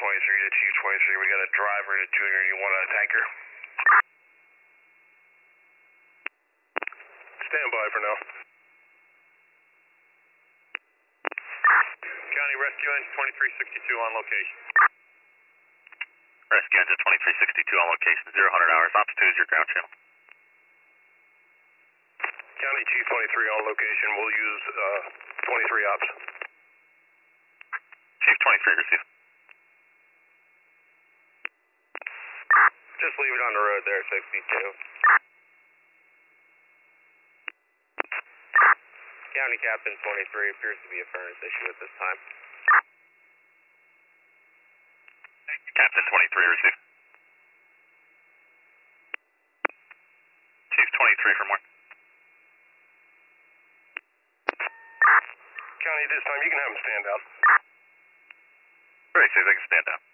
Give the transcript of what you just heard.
23 to Chief 23. We got a driver and a junior. You want a tanker? Stand by for now. County Rescue Engine 2362 on location. Rescue Engine 2362 on location, 0-100 hours. Ops 2 is your ground channel. County Chief 23 on location. We'll use 23 ops. Chief 23, receive. Just leave it on the road there, 62. County Captain 23 appears to be a furnace issue at this time. Captain 23, receive. Chief 23 for more. County, this time you can have them stand down. Very safe, they can stand down.